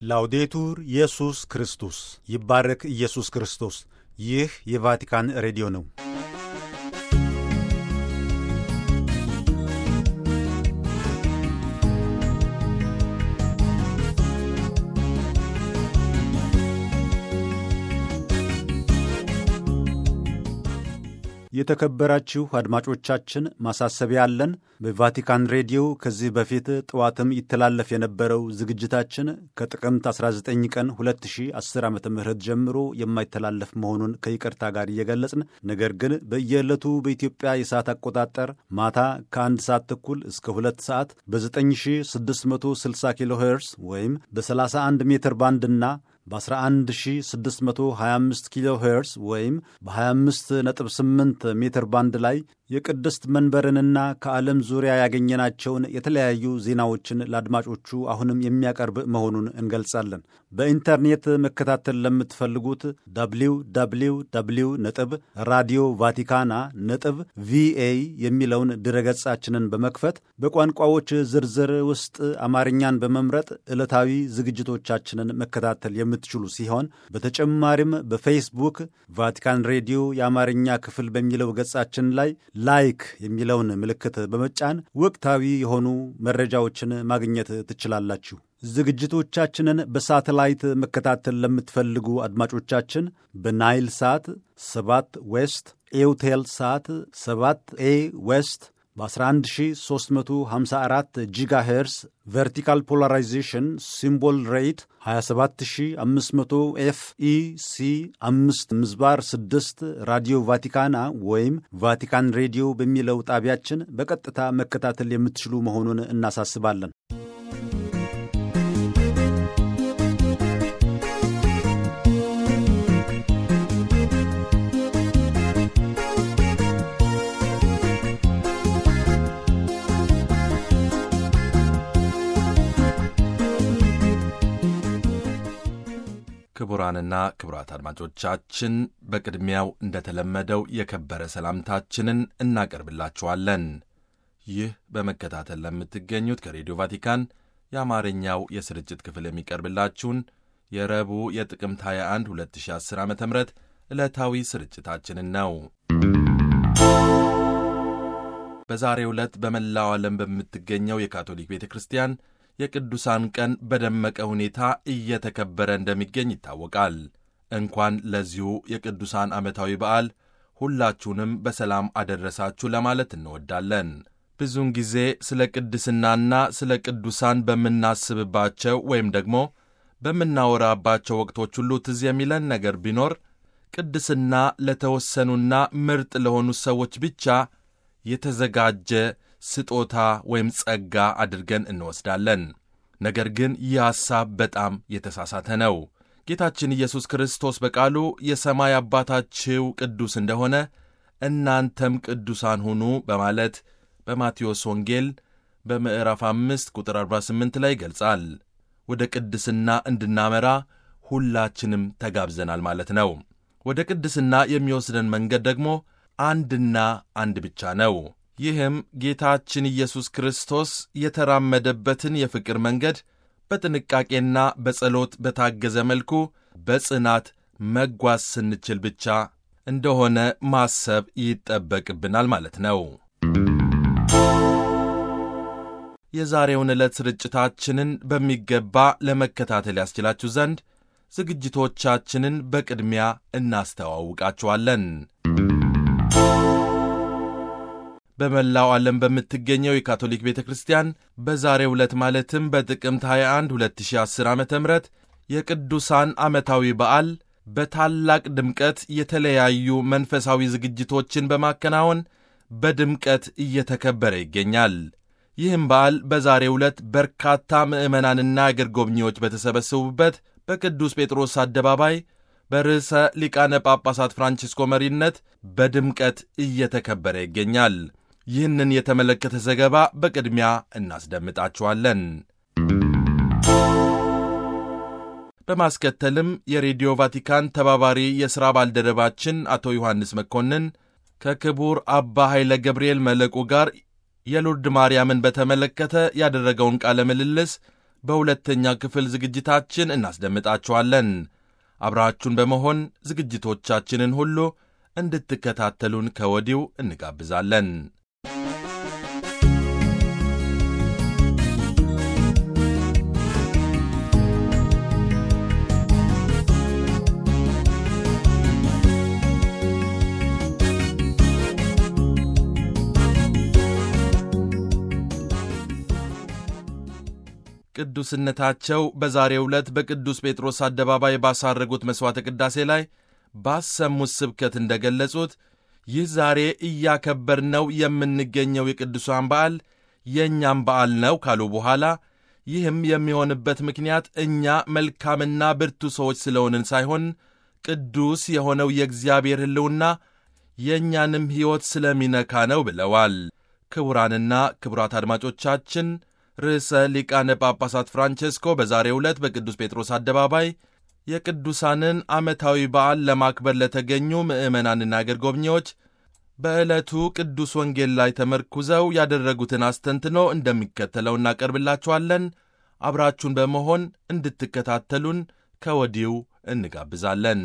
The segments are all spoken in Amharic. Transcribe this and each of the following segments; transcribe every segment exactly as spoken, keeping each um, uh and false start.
ላውዴቱር ኢየሱስ ክርስቶስ ይባረክ ኢየሱስ ክርስቶስ። ይህ የቫቲካን ሬዲዮ ነው። የተከበራችሁ አድማጮቻችን ማሳሰቢያ አለን። በቫቲካን ሬዲዮ ከዚህ በፊት ጠዋትም ይተላለፍ የነበረው ዝግጅታችን ከጥቅምት አስራ ዘጠኝ ቀን ሁለት ሺህ አስር ዓመተ ምህረት ጀምሮ የማይተላለፍ መሆኑን ከይቅርታ ጋር እየገለጽን፣ ነገር ግን በየዕለቱ በኢትዮጵያ የሰዓት አቆጣጠር ማታ ከአንድ ሰዓት ተኩል እስከ ሁለት ሰዓት በ9660 ኪሎ ሄርስ ወይም በ31 ሜትር ባንድና በ11625 ኪሎ ሄርስ ወይም በ25.8 ሜትር ባንድ ላይ የቅድስት መንበርንና ከዓለም ዙሪያ ያገኘናቸውን የተለያዩ ዜናዎችን ለአድማጮቹ አሁንም የሚያቀርብ መሆኑን እንገልጻለን። በኢንተርኔት መከታተል ለምትፈልጉት ደብሊው ደብሊው ደብሊው ነጥብ ራዲዮ ቫቲካና ነጥብ ቪኤ የሚለውን ድረገጻችንን በመክፈት በቋንቋዎች ዝርዝር ውስጥ አማርኛን በመምረጥ ዕለታዊ ዝግጅቶቻችንን መከታተል የምትችሉ ሲሆን በተጨማሪም በፌስቡክ ቫቲካን ሬዲዮ የአማርኛ ክፍል በሚለው ገጻችን ላይ ላይክ የሚለውን ምልክት በመጫን ወቅታዊ የሆኑ መረጃዎችን ማግኘት ትችላላችሁ። ዝግጅቶቻችንን በሳተላይት መከታተል ለምትፈልጉ አድማጮቻችን በናይል ሳት ሰባት ዌስት፣ ኤውቴል ሳት ሰባት ኤ ዌስት በ11354 ጂጋ ሄርስ ቨርቲካል ፖላራይዜሽን ሲምቦል ሬት ሃያ ሰባት ሺህ አምስት መቶ ኤፍ ኢ ሲ አምስት ምዝባር ስድስት ራዲዮ ቫቲካና ወይም ቫቲካን ሬዲዮ በሚለው ጣቢያችን በቀጥታ መከታተል የምትችሉ መሆኑን እናሳስባለን። ክቡራንና ክቡራት አድማጮቻችን በቅድሚያው እንደተለመደው የከበረ ሰላምታችንን እናቀርብላችኋለን። ይህ በመከታተል ለምትገኙት ከሬዲዮ ቫቲካን የአማርኛው የስርጭት ክፍል የሚቀርብላችሁን የረቡዕ የጥቅምት ሃያ አንድ ሁለት ሺህ አስር ዓመተ ምህረት ዕለታዊ ስርጭታችንን ነው። በዛሬው ዕለት በመላው ዓለም በምትገኘው የካቶሊክ ቤተ ክርስቲያን የቅዱሳን ቀን በደመቀ ሁኔታ እየተከበረ እንደሚገኝ ይታወቃል። እንኳን ለዚሁ የቅዱሳን ዓመታዊ በዓል ሁላችሁንም በሰላም አደረሳችሁ ለማለት እንወዳለን። ብዙውን ጊዜ ስለ ቅድስናና ስለ ቅዱሳን በምናስብባቸው ወይም ደግሞ በምናወራባቸው ወቅቶች ሁሉ ትዝ የሚለን ነገር ቢኖር ቅድስና ለተወሰኑና ምርጥ ለሆኑ ሰዎች ብቻ የተዘጋጀ ስጦታ ወይም ጸጋ አድርገን እንወስዳለን። ነገር ግን ይህ ሐሳብ በጣም የተሳሳተ ነው። ጌታችን ኢየሱስ ክርስቶስ በቃሉ የሰማይ አባታችሁ ቅዱስ እንደሆነ እናንተም ቅዱሳን ሁኑ በማለት በማቴዎስ ወንጌል በምዕራፍ አምስት ቁጥር አርባ ስምንት ላይ ይገልጻል። ወደ ቅድስና እንድናመራ ሁላችንም ተጋብዘናል ማለት ነው። ወደ ቅድስና የሚወስደን መንገድ ደግሞ አንድና አንድ ብቻ ነው። ይህም ጌታችን ኢየሱስ ክርስቶስ የተራመደበትን የፍቅር መንገድ በጥንቃቄና በጸሎት በታገዘ መልኩ በጽናት መጓዝ ስንችል ብቻ እንደሆነ ማሰብ ይጠበቅብናል ማለት ነው። የዛሬውን ዕለት ስርጭታችንን በሚገባ ለመከታተል ያስችላችሁ ዘንድ ዝግጅቶቻችንን በቅድሚያ እናስተዋውቃችኋለን። በመላው ዓለም በምትገኘው የካቶሊክ ቤተ ክርስቲያን በዛሬው ዕለት ማለትም በጥቅምት ሃያ አንድ ሁለት ሺህ አስር ዓመተ ምህረት የቅዱሳን ዓመታዊ በዓል በታላቅ ድምቀት የተለያዩ መንፈሳዊ ዝግጅቶችን በማከናወን በድምቀት እየተከበረ ይገኛል። ይህም በዓል በዛሬው ዕለት በርካታ ምዕመናንና አገር ጎብኚዎች በተሰበሰቡበት በቅዱስ ጴጥሮስ አደባባይ በርዕሰ ሊቃነ ጳጳሳት ፍራንቺስኮ መሪነት በድምቀት እየተከበረ ይገኛል። ይህንን የተመለከተ ዘገባ በቅድሚያ እናስደምጣችኋለን። በማስከተልም የሬዲዮ ቫቲካን ተባባሪ የሥራ ባልደረባችን አቶ ዮሐንስ መኮንን ከክቡር አባ ኃይለ ገብርኤል መለቁ ጋር የሎርድ ማርያምን በተመለከተ ያደረገውን ቃለ ምልልስ በሁለተኛ ክፍል ዝግጅታችን እናስደምጣችኋለን። አብራችሁን በመሆን ዝግጅቶቻችንን ሁሉ እንድትከታተሉን ከወዲሁ እንጋብዛለን። ቅዱስነታቸው በዛሬው ዕለት በቅዱስ ጴጥሮስ አደባባይ ባሳረጉት መሥዋዕተ ቅዳሴ ላይ ባሰሙት ስብከት እንደገለጹት ይህ ዛሬ እያከበርነው የምንገኘው የቅዱሳን በዓል የእኛም በዓል ነው ካሉ በኋላ ይህም የሚሆንበት ምክንያት እኛ መልካምና ብርቱ ሰዎች ስለሆንን ሳይሆን ቅዱስ የሆነው የእግዚአብሔር ሕልውና የእኛንም ሕይወት ስለሚነካ ነው ብለዋል። ክቡራንና ክቡራት አድማጮቻችን ርዕሰ ሊቃነ ጳጳሳት ፍራንቼስኮ በዛሬው ዕለት በቅዱስ ጴጥሮስ አደባባይ የቅዱሳንን ዓመታዊ በዓል ለማክበር ለተገኙ ምዕመናንና አገር ጎብኚዎች በዕለቱ ቅዱስ ወንጌል ላይ ተመርኩዘው ያደረጉትን አስተንትኖ እንደሚከተለው እናቀርብላችኋለን። አብራችሁን በመሆን እንድትከታተሉን ከወዲሁ እንጋብዛለን።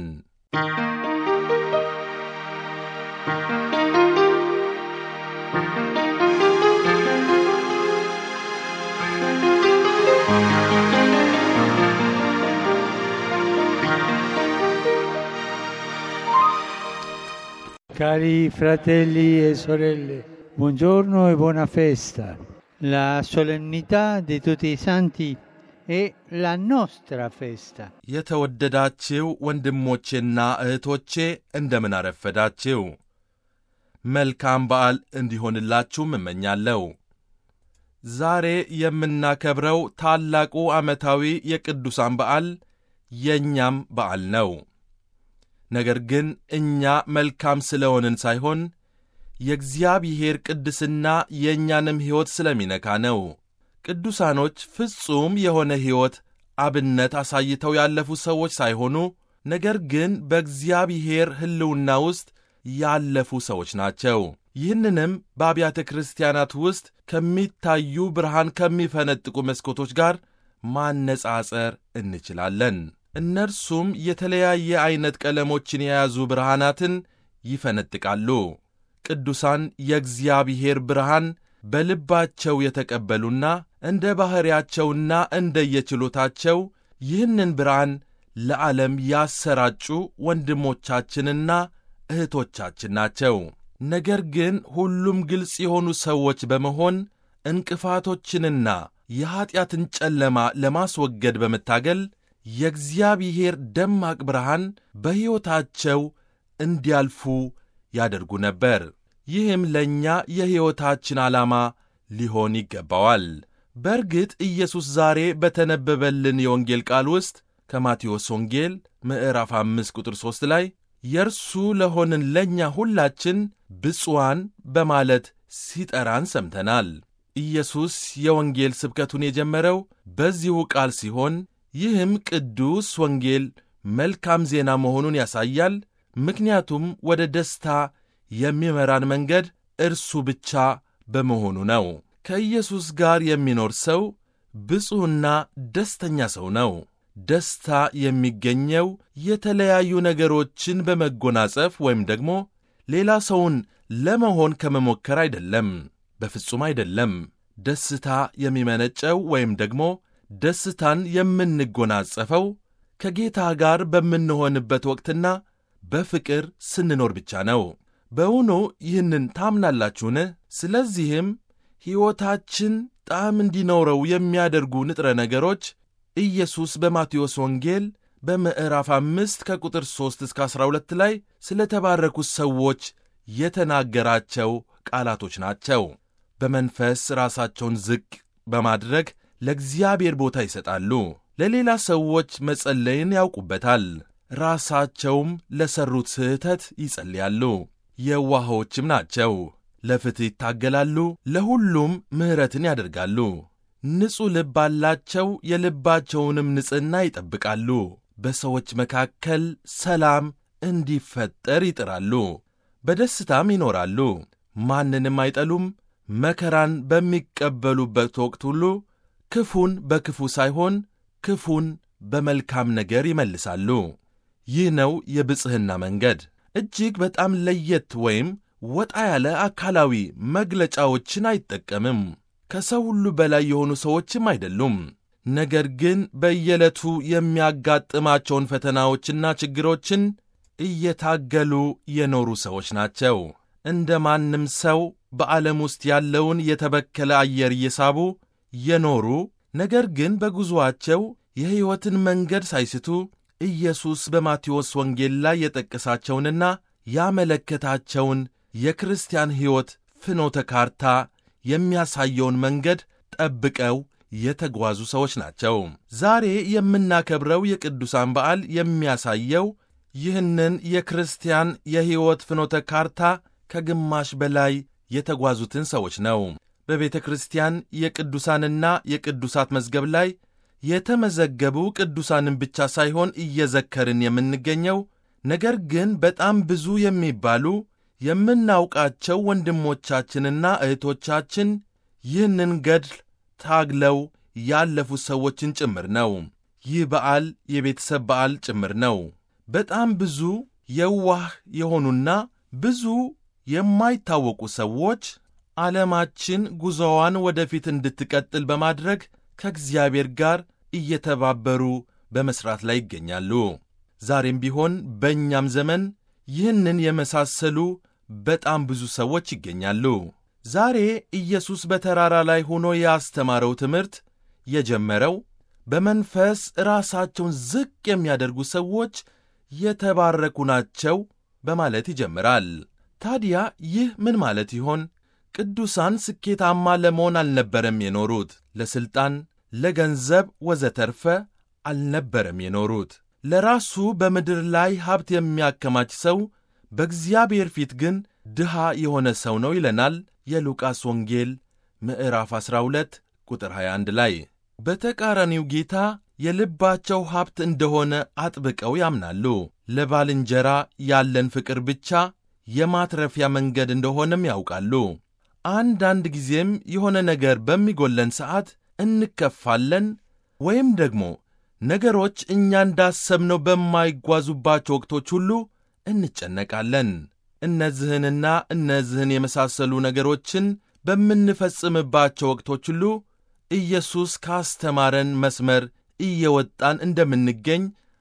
Cari fratelli e sorelle, buongiorno e buona festa. La solennità di tutti i santi è la nostra festa. የተወደዳችሁ ወንድሞቼና እህቶቼ እንደምን አረፈዳችሁ። መልካም በዓል እንዲሆንላችሁም እመኛለሁ። ዛሬ የምናከብረው ታላቁ ዓመታዊ የቅዱሳን በዓል የእኛም በዓል ነው። ነገር ግን እኛ መልካም ስለሆንን ሳይሆን የእግዚአብሔር ቅድስና የእኛንም ሕይወት ስለሚነካ ነው። ቅዱሳኖች ፍጹም የሆነ ሕይወት አብነት አሳይተው ያለፉ ሰዎች ሳይሆኑ ነገር ግን በእግዚአብሔር ሕልውና ውስጥ ያለፉ ሰዎች ናቸው። ይህንንም በአብያተ ክርስቲያናት ውስጥ ከሚታዩ ብርሃን ከሚፈነጥቁ መስኮቶች ጋር ማነጻጸር እንችላለን። እነርሱም የተለያየ ዐይነት ቀለሞችን የያዙ ብርሃናትን ይፈነጥቃሉ። ቅዱሳን የእግዚአብሔር ብርሃን በልባቸው የተቀበሉና እንደ ባሕርያቸውና እንደ የችሎታቸው ይህንን ብርሃን ለዓለም ያሰራጩ ወንድሞቻችንና እህቶቻችን ናቸው። ነገር ግን ሁሉም ግልጽ የሆኑ ሰዎች በመሆን እንቅፋቶችንና የኀጢአትን ጨለማ ለማስወገድ በመታገል የእግዚአብሔር ደማቅ ብርሃን በሕይወታቸው እንዲያልፉ ያደርጉ ነበር። ይህም ለእኛ የሕይወታችን ዓላማ ሊሆን ይገባዋል። በእርግጥ ኢየሱስ ዛሬ በተነበበልን የወንጌል ቃል ውስጥ ከማቴዎስ ወንጌል ምዕራፍ አምስት ቁጥር ሦስት ላይ የእርሱ ለሆንን ለእኛ ሁላችን ብፁዓን በማለት ሲጠራን ሰምተናል። ኢየሱስ የወንጌል ስብከቱን የጀመረው በዚሁ ቃል ሲሆን ይህም ቅዱስ ወንጌል መልካም ዜና መሆኑን ያሳያል። ምክንያቱም ወደ ደስታ የሚመራን መንገድ እርሱ ብቻ በመሆኑ ነው። ከኢየሱስ ጋር የሚኖር ሰው ብፁዕና ደስተኛ ሰው ነው። ደስታ የሚገኘው የተለያዩ ነገሮችን በመጎናጸፍ ወይም ደግሞ ሌላ ሰውን ለመሆን ከመሞከር አይደለም። በፍጹም አይደለም። ደስታ የሚመነጨው ወይም ደግሞ ደስታን የምንጎናጸፈው ከጌታ ጋር በምንሆንበት ወቅትና በፍቅር ስንኖር ብቻ ነው። በእውኑ ይህንን ታምናላችሁን? ስለዚህም ሕይወታችን ጣዕም እንዲኖረው የሚያደርጉ ንጥረ ነገሮች ኢየሱስ በማቴዎስ ወንጌል በምዕራፍ አምስት ከቁጥር ሦስት እስከ ዐሥራ ሁለት ላይ ስለ ተባረኩት ሰዎች የተናገራቸው ቃላቶች ናቸው። በመንፈስ ራሳቸውን ዝቅ በማድረግ ለእግዚአብሔር ቦታ ይሰጣሉ። ለሌላ ሰዎች መጸለይን ያውቁበታል። ራሳቸውም ለሠሩት ስህተት ይጸልያሉ። የዋሆችም ናቸው። ለፍትሕ ይታገላሉ። ለሁሉም ምሕረትን ያደርጋሉ። ንጹሕ ልብ አላቸው። የልባቸውንም ንጽሕና ይጠብቃሉ። በሰዎች መካከል ሰላም እንዲፈጠር ይጥራሉ። በደስታም ይኖራሉ። ማንንም አይጠሉም። መከራን በሚቀበሉበት ወቅት ሁሉ ክፉን በክፉ ሳይሆን ክፉን በመልካም ነገር ይመልሳሉ። ይህ ነው የብጽሕና መንገድ። እጅግ በጣም ለየት ወይም ወጣ ያለ አካላዊ መግለጫዎችን አይጠቀምም። ከሰው ሁሉ በላይ የሆኑ ሰዎችም አይደሉም። ነገር ግን በየዕለቱ የሚያጋጥማቸውን ፈተናዎችና ችግሮችን እየታገሉ የኖሩ ሰዎች ናቸው። እንደ ማንም ሰው በዓለም ውስጥ ያለውን የተበከለ አየር እየሳቡ የኖሩ፣ ነገር ግን በጉዞአቸው የሕይወትን መንገድ ሳይስቱ ኢየሱስ በማቴዎስ ወንጌል ላይ የጠቀሳቸውንና ያመለከታቸውን የክርስቲያን ሕይወት ፍኖተ ካርታ የሚያሳየውን መንገድ ጠብቀው የተጓዙ ሰዎች ናቸው። ዛሬ የምናከብረው የቅዱሳን በዓል የሚያሳየው ይህንን የክርስቲያን የሕይወት ፍኖተ ካርታ ከግማሽ በላይ የተጓዙትን ሰዎች ነው። በቤተ ክርስቲያን የቅዱሳንና የቅዱሳት መዝገብ ላይ የተመዘገቡ ቅዱሳንን ብቻ ሳይሆን እየዘከርን የምንገኘው፣ ነገር ግን በጣም ብዙ የሚባሉ የምናውቃቸው ወንድሞቻችንና እህቶቻችን ይህንን ገድል ታግለው ያለፉ ሰዎችን ጭምር ነው። ይህ በዓል የቤተሰብ በዓል ጭምር ነው። በጣም ብዙ የዋህ የሆኑና ብዙ የማይታወቁ ሰዎች ዓለማችን ጉዞዋን ወደፊት እንድትቀጥል በማድረግ ከእግዚአብሔር ጋር እየተባበሩ በመሥራት ላይ ይገኛሉ። ዛሬም ቢሆን በእኛም ዘመን ይህንን የመሳሰሉ በጣም ብዙ ሰዎች ይገኛሉ። ዛሬ ኢየሱስ በተራራ ላይ ሆኖ ያስተማረው ትምህርት የጀመረው በመንፈስ ራሳቸውን ዝቅ የሚያደርጉ ሰዎች የተባረኩ ናቸው በማለት ይጀምራል። ታዲያ ይህ ምን ማለት ይሆን? ቅዱሳን ስኬታማ ለመሆን አልነበረም የኖሩት። ለሥልጣን፣ ለገንዘብ ወዘተርፈ አልነበረም የኖሩት። ለራሱ በምድር ላይ ሀብት የሚያከማች ሰው በእግዚአብሔር ፊት ግን ድሃ የሆነ ሰው ነው ይለናል የሉቃስ ወንጌል ምዕራፍ አሥራ ሁለት ቁጥር ሃያ አንድ ላይ። በተቃራኒው ጌታ የልባቸው ሀብት እንደሆነ አጥብቀው ያምናሉ። ለባልንጀራ ያለን ፍቅር ብቻ የማትረፊያ መንገድ እንደሆነም ያውቃሉ። አንዳንድ ጊዜም የሆነ ነገር በሚጎለን ሰዓት እንከፋለን፣ ወይም ደግሞ ነገሮች እኛ እንዳሰብነው በማይጓዙባቸው ወቅቶች ሁሉ እንጨነቃለን። እነዚህንና እነዚህን የመሳሰሉ ነገሮችን በምንፈጽምባቸው ወቅቶች ሁሉ ኢየሱስ ካስተማረን መስመር እየወጣን እንደምንገኝ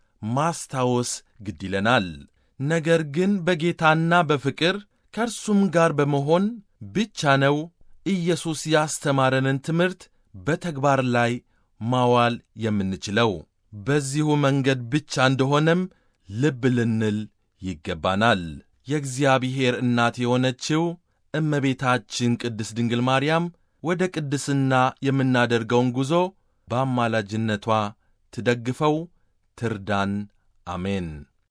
ማስታወስ ግድ ይለናል። ነገር ግን በጌታና በፍቅር ከእርሱም ጋር በመሆን ብቻ ነው ኢየሱስ ያስተማረንን ትምህርት በተግባር ላይ ማዋል የምንችለው። በዚሁ መንገድ ብቻ እንደሆነም ልብ ልንል ይገባናል። የእግዚአብሔር እናት የሆነችው እመቤታችን ቅድስት ድንግል ማርያም ወደ ቅድስና የምናደርገውን ጉዞ በአማላጅነቷ ትደግፈው፣ ትርዳን። አሜን።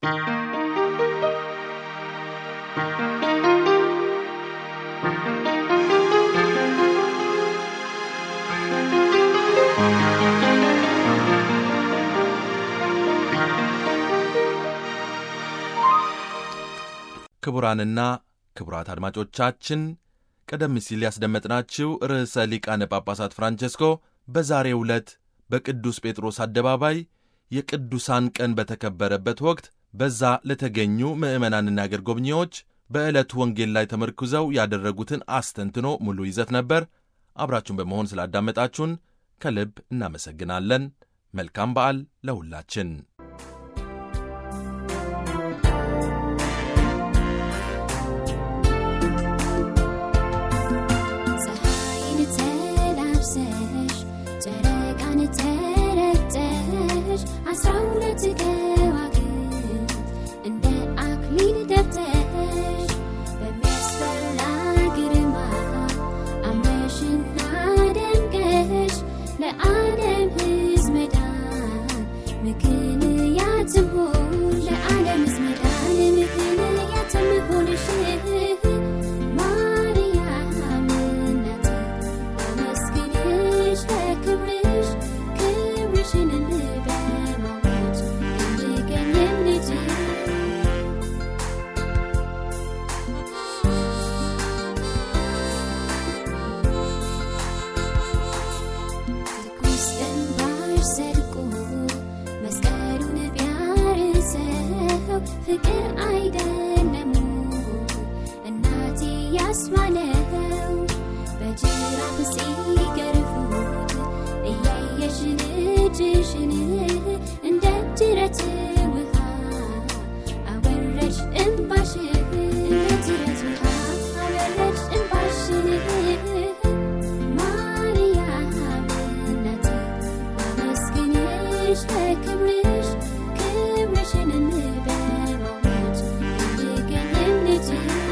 ክቡራንና ክቡራት አድማጮቻችን ቀደም ሲል ያስደመጥናችሁ ርዕሰ ሊቃነ ጳጳሳት ፍራንቼስኮ በዛሬው ዕለት በቅዱስ ጴጥሮስ አደባባይ የቅዱሳን ቀን በተከበረበት ወቅት በዛ ለተገኙ ምዕመናንና አገር ጎብኚዎች በዕለቱ ወንጌል ላይ ተመርኩዘው ያደረጉትን አስተንትኖ ሙሉ ይዘት ነበር። አብራችሁን በመሆን ስላዳመጣችሁን ከልብ እናመሰግናለን። መልካም በዓል ለሁላችን። Cool. ያለው ፍቅር አይደለም እናቴ ያስማለው በጅራፍ ሲገርፉት እያየሽ ልጅሽን እንደ ጅረት ውሃ አወረድሽ እንባሽን እንደ ጅረት ውሃ አወረድሽ እንባሽን ማርያም እናቴ አመስግንሽ ለክብርሽ ክብርሽን በማወጅ እንድገኝልሽ።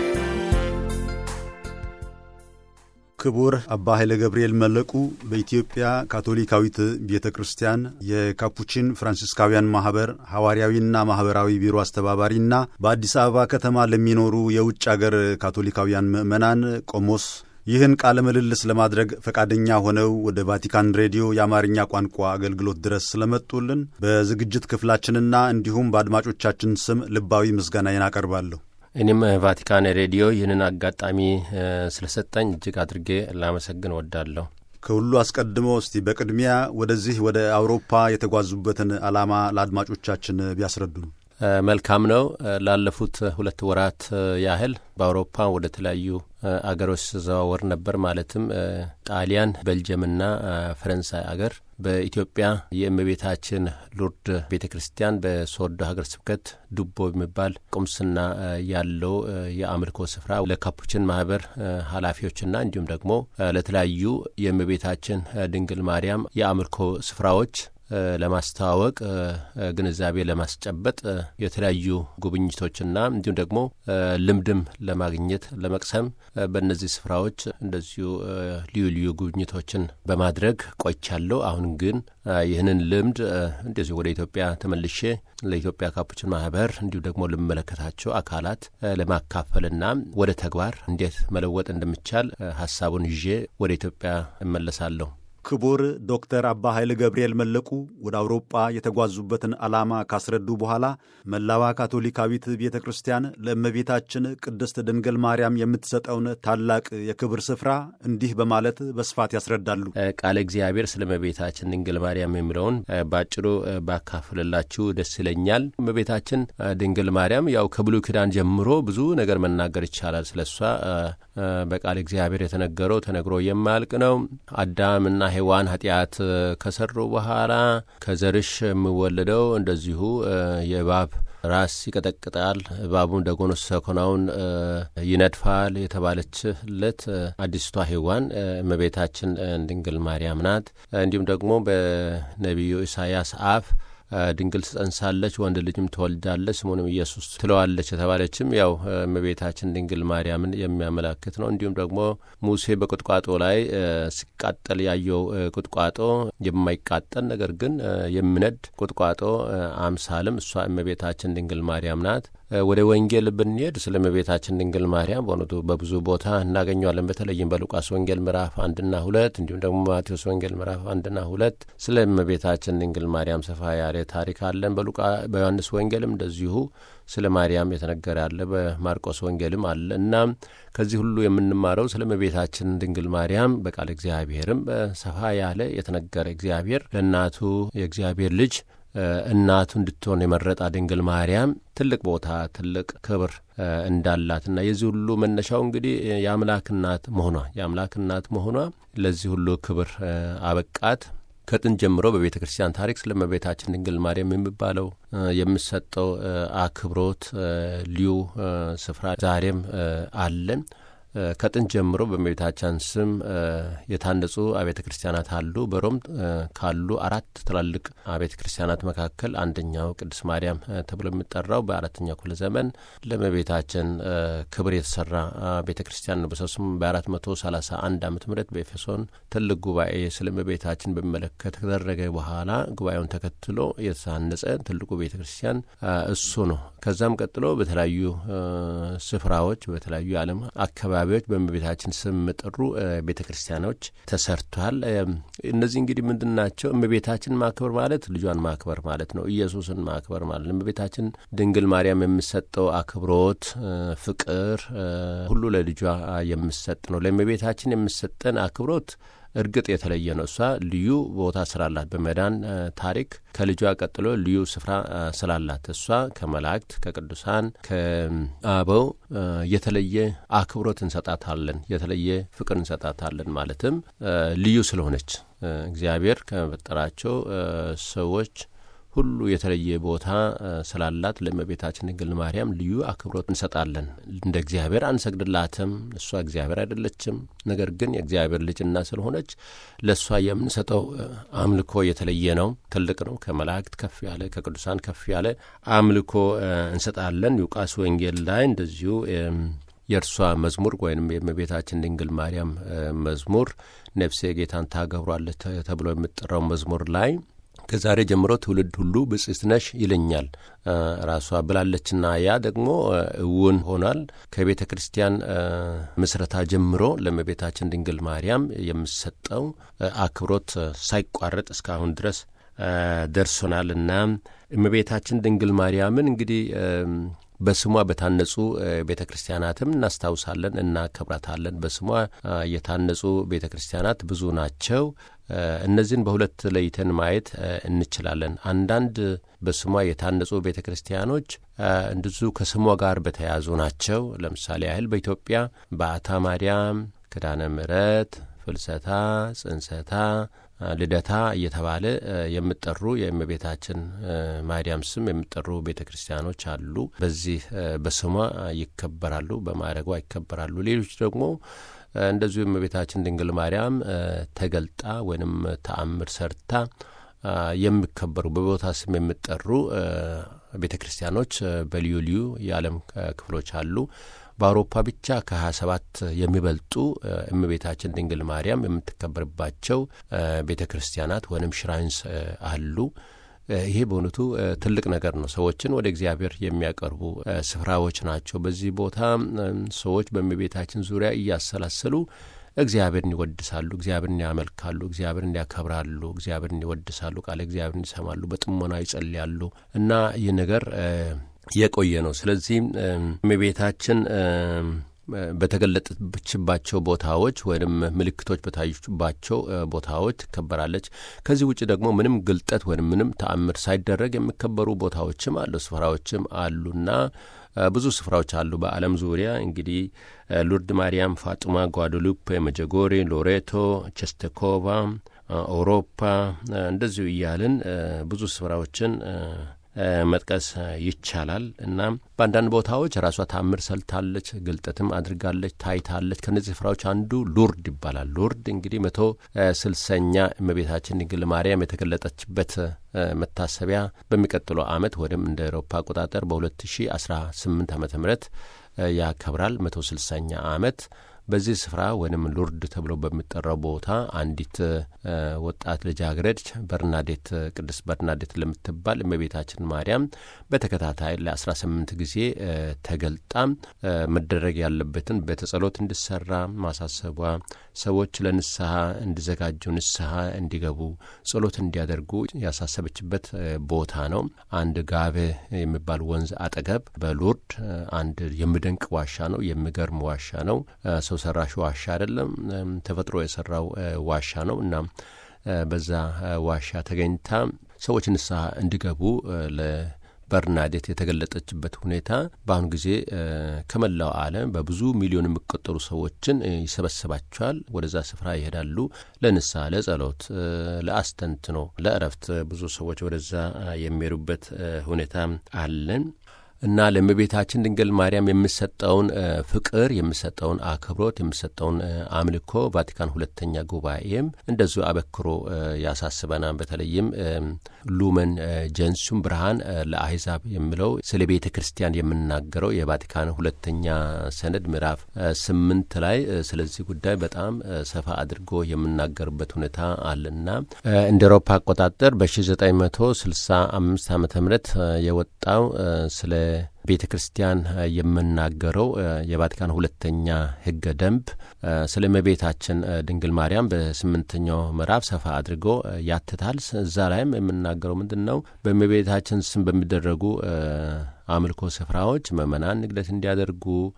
ክቡር አባ ኃይለ ገብርኤል መለቁ በኢትዮጵያ ካቶሊካዊት ቤተ ክርስቲያን የካፑቺን ፍራንሲስካውያን ማህበር ሐዋርያዊና ማህበራዊ ቢሮ አስተባባሪና በአዲስ አበባ ከተማ ለሚኖሩ የውጭ አገር ካቶሊካውያን ምዕመናን ቆሞስ ይህን ቃለ ምልልስ ለማድረግ ፈቃደኛ ሆነው ወደ ቫቲካን ሬዲዮ የአማርኛ ቋንቋ አገልግሎት ድረስ ስለመጡልን በዝግጅት ክፍላችንና እንዲሁም በአድማጮቻችን ስም ልባዊ ምስጋናዬን አቀርባለሁ። እኔም ቫቲካን ሬዲዮ ይህንን አጋጣሚ ስለሰጠኝ እጅግ አድርጌ ላመሰግን ወዳለሁ። ከሁሉ አስቀድሞ እስቲ በቅድሚያ ወደዚህ ወደ አውሮፓ የተጓዙበትን ዓላማ ለአድማጮቻችን ቢያስረዱን። መልካም ነው። ላለፉት ሁለት ወራት ያህል በአውሮፓ ወደ ተለያዩ አገሮች ዘዋወር ነበር። ማለትም ጣሊያን፣ ቤልጅየምና ፈረንሳይ አገር። በኢትዮጵያ የእመቤታችን ሉርድ ቤተክርስቲያን በሶዶ ሀገር ስብከት ዱቦ የሚባል ቁምስና ያለው የአምልኮ ስፍራ ለካፑቺን ማህበር ኃላፊዎችና እንዲሁም ደግሞ ለተለያዩ የእመቤታችን ድንግል ማርያም የአምልኮ ስፍራዎች ለማስተዋወቅ ግንዛቤ ለማስጨበጥ የተለያዩ ጉብኝቶችና እንዲሁም ደግሞ ልምድም ለማግኘት ለመቅሰም በእነዚህ ስፍራዎች እንደዚሁ ልዩ ልዩ ጉብኝቶችን በማድረግ ቆይቻለሁ። አሁን ግን ይህንን ልምድ እንደዚሁ ወደ ኢትዮጵያ ተመልሼ ለኢትዮጵያ ካፑቺን ማህበር እንዲሁ ደግሞ ለመለከታቸው አካላት ለማካፈልና ወደ ተግባር እንዴት መለወጥ እንደሚቻል ሐሳቡን ይዤ ወደ ኢትዮጵያ እመለሳለሁ። ክቡር ዶክተር አባ ኃይለ ገብርኤል መለቁ ወደ አውሮፓ የተጓዙበትን ዓላማ ካስረዱ በኋላ መላዋ ካቶሊካዊት ቤተ ክርስቲያን ለእመቤታችን ቅድስት ድንግል ማርያም የምትሰጠውን ታላቅ የክብር ስፍራ እንዲህ በማለት በስፋት ያስረዳሉ። ቃለ እግዚአብሔር ስለ እመቤታችን ድንግል ማርያም የሚለውን ባጭሩ ባካፍልላችሁ ደስ ይለኛል። እመቤታችን ድንግል ማርያም ያው ከብሉይ ኪዳን ጀምሮ ብዙ ነገር መናገር ይቻላል ስለሷ። በቃለ እግዚአብሔር የተነገረው ተነግሮ የማያልቅ ነው። አዳምና ሔዋን ኃጢአት ከሰሩ በኋላ ከዘርሽ የሚወለደው እንደዚሁ የእባብ ራስ ይቀጠቅጣል፣ እባቡም ደጎኖ ሰኮናውን ይነድፋል የተባለችለት አዲስቷ ሔዋን እመቤታችን ድንግል ማርያም ናት። እንዲሁም ደግሞ በነቢዩ ኢሳያስ አፍ ድንግል ትጸንሳለች፣ ወንድ ልጅም ትወልዳለች፣ ስሙንም ኢየሱስ ትለዋለች የተባለችም ያው እመቤታችን ድንግል ማርያምን የሚያመላክት ነው። እንዲሁም ደግሞ ሙሴ በቁጥቋጦ ላይ ሲቃጠል ያየው ቁጥቋጦ የማይቃጠል ነገር ግን የሚነድ ቁጥቋጦ አምሳልም እሷ እመቤታችን ድንግል ማርያም ናት። ወደ ወንጌል ብንሄድ ስለ እመቤታችን ድንግል ማርያም በእውነቱ በብዙ ቦታ እናገኘዋለን። በተለይም በሉቃስ ወንጌል ምዕራፍ አንድና ሁለት እንዲሁም ደግሞ ማቴዎስ ወንጌል ምዕራፍ አንድና ሁለት ስለ እመቤታችን ድንግል ማርያም ሰፋ ያለ ታሪክ አለን። በሉቃ በዮሐንስ ወንጌልም እንደዚሁ ስለ ማርያም የተነገረ አለ። በማርቆስ ወንጌልም አለ እና ከዚህ ሁሉ የምንማረው ስለ እመቤታችን ድንግል ማርያም በቃል እግዚአብሔርም ሰፋ ያለ የተነገረ እግዚአብሔር ለእናቱ የእግዚአብሔር ልጅ እናቱ እንድትሆን የመረጣ ድንግል ማርያም ትልቅ ቦታ ትልቅ ክብር እንዳላትና የዚህ ሁሉ መነሻው እንግዲህ የአምላክ እናት መሆኗ የአምላክ እናት መሆኗ ለዚህ ሁሉ ክብር አበቃት። ከጥንት ጀምሮ በቤተ ክርስቲያን ታሪክ ስለ እመቤታችን ድንግል ማርያም የሚባለው የሚሰጠው አክብሮት ልዩ ስፍራ ዛሬም አለን። ከጥንት ጀምሮ በእመቤታችን ስም የታነጹ አብያተ ክርስቲያናት አሉ። በሮም ካሉ አራት ትላልቅ አብያተ ክርስቲያናት መካከል አንደኛው ቅድስት ማርያም ተብሎ የሚጠራው በአራተኛው ክፍለ ዘመን ለእመቤታችን ክብር የተሰራ ቤተ ክርስቲያን ነው። በሰሱም በአራት መቶ ሰላሳ አንድ ዓመተ ምህረት በኤፌሶን ትልቅ ጉባኤ ስለ እመቤታችን በሚመለከት ከተደረገ በኋላ ጉባኤውን ተከትሎ የተሳነጸ ትልቁ ቤተ ክርስቲያን እሱ ነው። ከዛም ቀጥሎ በተለያዩ ስፍራዎች በተለያዩ የዓለም አካባቢ አካባቢዎች በእመቤታችን ስም መጠሩ ቤተክርስቲያኖች ተሰርቷል። እነዚህ እንግዲህ ምንድናቸው? እመቤታችን ማክበር ማለት ልጇን ማክበር ማለት ነው። ኢየሱስን ማክበር ማለት ነው። እመቤታችን ድንግል ማርያም የምትሰጠው አክብሮት፣ ፍቅር ሁሉ ለልጇ የምትሰጥ ነው። ለእመቤታችን የምትሰጠን አክብሮት እርግጥ የተለየ ነው። እሷ ልዩ ቦታ ስላላት በመዳን ታሪክ ከልጇ ቀጥሎ ልዩ ስፍራ ስላላት እሷ ከመላእክት ከቅዱሳን ከአበው የተለየ አክብሮት እንሰጣታለን፣ የተለየ ፍቅር እንሰጣታለን። ማለትም ልዩ ስለሆነች እግዚአብሔር ከፈጠራቸው ሰዎች ሁሉ የተለየ ቦታ ስላላት ለእመቤታችን ድንግል ማርያም ልዩ አክብሮት እንሰጣለን። እንደ እግዚአብሔር አንሰግድላትም፣ እሷ እግዚአብሔር አይደለችም። ነገር ግን የእግዚአብሔር ልጅና ስለሆነች ለእሷ የምንሰጠው አምልኮ የተለየ ነው፣ ትልቅ ነው። ከመላእክት ከፍ ያለ ከቅዱሳን ከፍ ያለ አምልኮ እንሰጣለን። ሉቃስ ወንጌል ላይ እንደዚሁ የእርሷ መዝሙር ወይም የእመቤታችን ድንግል ማርያም መዝሙር ነፍሴ ጌታን ታገብሯለች ተብሎ የምትጠራው መዝሙር ላይ ከዛሬ ጀምሮ ትውልድ ሁሉ ብጽዕት ነሽ ይለኛል ራሷ ብላለችና ያ ደግሞ እውን ሆኗል። ከቤተ ክርስቲያን ምስረታ ጀምሮ ለእመቤታችን ድንግል ማርያም የምሰጠው አክብሮት ሳይቋረጥ እስካሁን ድረስ ደርሶናልና እመቤታችን ድንግል ማርያምን እንግዲህ በስሟ በታነጹ ቤተ ክርስቲያናትም እናስታውሳለን፣ እናከብራታለን። በስሟ የታነጹ ቤተ ክርስቲያናት ብዙ ናቸው። እነዚህን በሁለት ለይተን ማየት እንችላለን። አንዳንድ በስሟ የታነጹ ቤተ ክርስቲያኖች እንደዚሁ ከስሟ ጋር በተያያዙ ናቸው። ለምሳሌ ያህል በኢትዮጵያ በዓታ ማርያም፣ ኪዳነ ምሕረት፣ ፍልሰታ፣ ጽንሰታ፣ ልደታ እየተባለ የሚጠሩ የእመቤታችን ማርያም ስም የሚጠሩ ቤተ ክርስቲያኖች አሉ። በዚህ በስሟ ይከበራሉ፣ በማዕረጓ ይከበራሉ። ሌሎች ደግሞ እንደዚሁ እመቤታችን ድንግል ማርያም ተገልጣ ወይንም ተአምር ሰርታ የሚከበሩ በቦታ ስም የሚጠሩ ቤተ ክርስቲያኖች በልዩ ልዩ የዓለም ክፍሎች አሉ። በአውሮፓ ብቻ ከሀያ ሰባት የሚበልጡ እመቤታችን ድንግል ማርያም የምትከበርባቸው ቤተ ክርስቲያናት ወይም ሽራይንስ አሉ። ይሄ በእውነቱ ትልቅ ነገር ነው። ሰዎችን ወደ እግዚአብሔር የሚያቀርቡ ስፍራዎች ናቸው። በዚህ ቦታ ሰዎች በእመቤታችን ዙሪያ እያሰላሰሉ እግዚአብሔርን ይወድሳሉ፣ እግዚአብሔርን ያመልካሉ፣ እግዚአብሔርን ያከብራሉ፣ እግዚአብሔርን ይወድሳሉ፣ ቃለ እግዚአብሔርን ይሰማሉ፣ በጥሞና ይጸልያሉ እና ይህ ነገር የቆየ ነው። ስለዚህ እመቤታችን በተገለጠችባቸው ቦታዎች ወይም ምልክቶች በታዩባቸው ቦታዎች ትከበራለች። ከዚህ ውጭ ደግሞ ምንም ግልጠት ወይም ምንም ተአምር ሳይደረግ የሚከበሩ ቦታዎችም አሉ፣ ስፍራዎችም አሉና ብዙ ስፍራዎች አሉ በዓለም ዙሪያ። እንግዲህ ሉርድ ማርያም፣ ፋጡማ፣ ጓደሉፕ፣ መጀጎሪ፣ ሎሬቶ፣ ቸስተኮቫ፣ አውሮፓ እንደዚሁ እያልን ብዙ ስፍራዎችን መጥቀስ ይቻላል እና በአንዳንድ ቦታዎች ራሷ ታምር ሰልታለች፣ ግልጠትም አድርጋለች፣ ታይታለች። ከነዚህ ስፍራዎች አንዱ ሉርድ ይባላል። ሉርድ እንግዲህ መቶ ስልሳኛ እመቤታችን ድንግል ማርያም የተገለጠችበት መታሰቢያ በሚቀጥለው ዓመት ወይም እንደ አውሮፓ አቆጣጠር በሁለት ሺህ አስራ ስምንት ዓመተ ምህረት ያከብራል መቶ ስልሳኛ ዓመት። በዚህ ስፍራ ወይም ሉርድ ተብሎ በሚጠራው ቦታ አንዲት ወጣት ልጃገረድ በርናዴት ቅድስት በርናዴት ለምትባል እመቤታችን ማርያም በተከታታይ ለአስራ ስምንት ጊዜ ተገልጣ መደረግ ያለበትን በተጸሎት እንዲሰራ ማሳሰቧ፣ ሰዎች ለንስሐ እንዲዘጋጁ፣ ንስሐ እንዲገቡ፣ ጸሎት እንዲያደርጉ ያሳሰበችበት ቦታ ነው። አንድ ጋቤ የሚባል ወንዝ አጠገብ በሉርድ አንድ የሚደንቅ ዋሻ ነው። የሚገርም ዋሻ ነው። ሰው ሰራሽ ዋሻ አይደለም፣ ተፈጥሮ የሰራው ዋሻ ነው እና በዛ ዋሻ ተገኝታ ሰዎች ንስሐ እንዲገቡ ለበርናዴት የተገለጠችበት ሁኔታ በአሁኑ ጊዜ ከመላው ዓለም በብዙ ሚሊዮን የሚቆጠሩ ሰዎችን ይሰበስባቸዋል። ወደዛ ስፍራ ይሄዳሉ ለንስሐ፣ ለጸሎት፣ ለአስተንትኖ፣ ለእረፍት ብዙ ሰዎች ወደዛ የሚሄዱበት ሁኔታ አለን እና ለእመቤታችን ድንግል ማርያም የምሰጠውን ፍቅር፣ የምሰጠውን አክብሮት፣ የምሰጠውን አምልኮ ቫቲካን ሁለተኛ ጉባኤም እንደዚሁ አበክሮ ያሳስበናል። በተለይም ሉመን ጀንሱም ብርሃን ለአሕዛብ የሚለው ስለ ቤተ ክርስቲያን የምናገረው የቫቲካን ሁለተኛ ሰነድ ምዕራፍ ስምንት ላይ ስለዚህ ጉዳይ በጣም ሰፋ አድርጎ የምናገርበት ሁኔታ አለና እንደ አውሮፓ አቆጣጠር በሺህ ዘጠኝ መቶ ስልሳ አምስት ዓመተ ምህረት የወጣው ስለ ቤተ ክርስቲያን የምናገረው የቫቲካን ሁለተኛ ሕገ ደንብ ስለ እመቤታችን ድንግል ማርያም በስምንተኛው ምዕራፍ ሰፋ አድርጎ ያትታል። እዛ ላይም የምናገረው ምንድን ነው? በእመቤታችን ስም በሚደረጉ አምልኮ ስፍራዎች ምእመናን ንግደት እንዲያደርጉ፣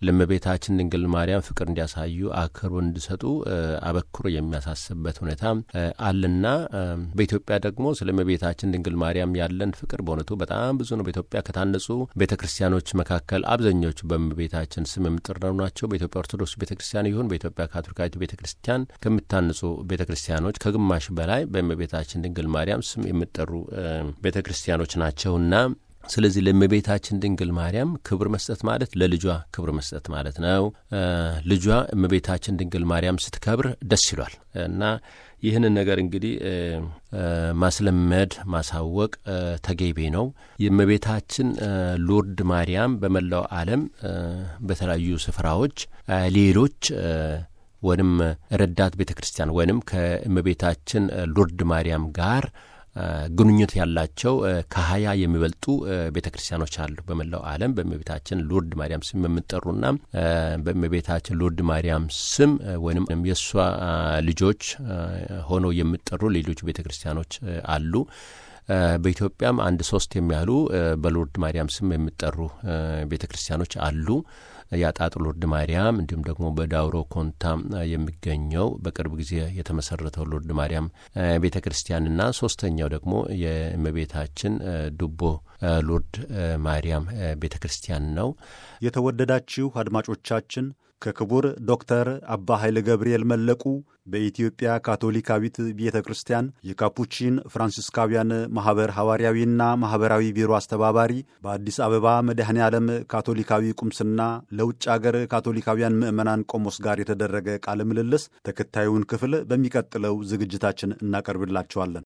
ለእመቤታችን ድንግል ማርያም ፍቅር እንዲያሳዩ አክብሮት እንዲሰጡ አበክሮ የሚያሳስብበት ሁኔታ አለና በኢትዮጵያ ደግሞ ስለ እመቤታችን ድንግል ማርያም ያለን ፍቅር በእውነቱ በጣም ብዙ ነው። በኢትዮጵያ ከታነጹ ቤተክርስቲያኖች መካከል አብዛኞቹ በእመቤታችን ስም የሚጠሩ ናቸው። በኢትዮጵያ ኦርቶዶክስ ቤተክርስቲያን ይሁን በኢትዮጵያ ካቶሊካዊት ቤተክርስቲያን ከሚታነጹ ቤተክርስቲያኖች ከግማሽ በላይ በእመቤታችን ድንግል ማርያም ስም የሚጠሩ ቤተክርስቲያኖች ናቸውና ስለዚህ ለእመቤታችን ድንግል ማርያም ክብር መስጠት ማለት ለልጇ ክብር መስጠት ማለት ነው። ልጇ እመቤታችን ድንግል ማርያም ስትከብር ደስ ይሏል እና ይህንን ነገር እንግዲህ ማስለመድ ማሳወቅ ተገቢ ነው። የእመቤታችን ሎርድ ማርያም በመላው ዓለም በተለያዩ ስፍራዎች ሌሎች ወንም ረዳት ቤተክርስቲያን ወንም ከእመቤታችን ሎርድ ማርያም ጋር ግንኙነት ያላቸው ከሀያ የሚበልጡ ቤተክርስቲያኖች አሉ በመላው ዓለም በእመቤታችን ሎርድ ማርያም ስም የምትጠሩና በእመቤታችን ሎርድ ማርያም ስም ወይንም የሷ ልጆች ሆነው የሚጠሩ ሌሎች ቤተክርስቲያኖች አሉ። በኢትዮጵያም አንድ ሶስት የሚያሉ በሎርድ ማርያም ስም የሚጠሩ ቤተክርስቲያኖች አሉ። ያጣጥ ሎርድ ማርያም እንዲሁም ደግሞ በዳውሮ ኮንታ የሚገኘው በቅርብ ጊዜ የተመሰረተው ሎርድ ማርያም ቤተክርስቲያንና ሶስተኛው ደግሞ የእመቤታችን ዱቦ ሎርድ ማርያም ቤተክርስቲያን ነው። የተወደዳችሁ አድማጮቻችን ከክቡር ዶክተር አባ ኃይለ ገብርኤል መለቁ በኢትዮጵያ ካቶሊካዊት ቤተ ክርስቲያን የካፑቺን ፍራንሲስካውያን ማኅበር ሐዋርያዊና ማኅበራዊ ቢሮ አስተባባሪ በአዲስ አበባ መድኃኔ ዓለም ካቶሊካዊ ቁምስና ለውጭ አገር ካቶሊካውያን ምዕመናን ቆሞስ ጋር የተደረገ ቃለ ምልልስ ተከታዩን ክፍል በሚቀጥለው ዝግጅታችን እናቀርብላችኋለን።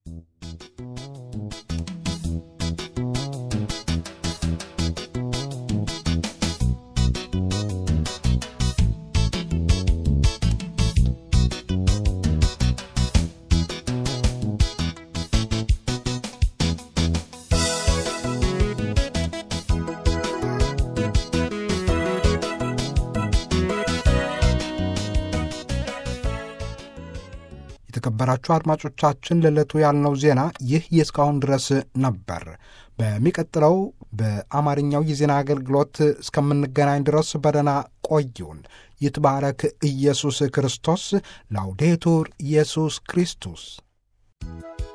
የተከበራችሁ አድማጮቻችን ለዕለቱ ያልነው ዜና ይህ የእስካሁን ድረስ ነበር። በሚቀጥለው በአማርኛው የዜና አገልግሎት እስከምንገናኝ ድረስ በደህና ቆዩን። ይትባረክ ኢየሱስ ክርስቶስ። ላውዴቱር ኢየሱስ ክርስቶስ።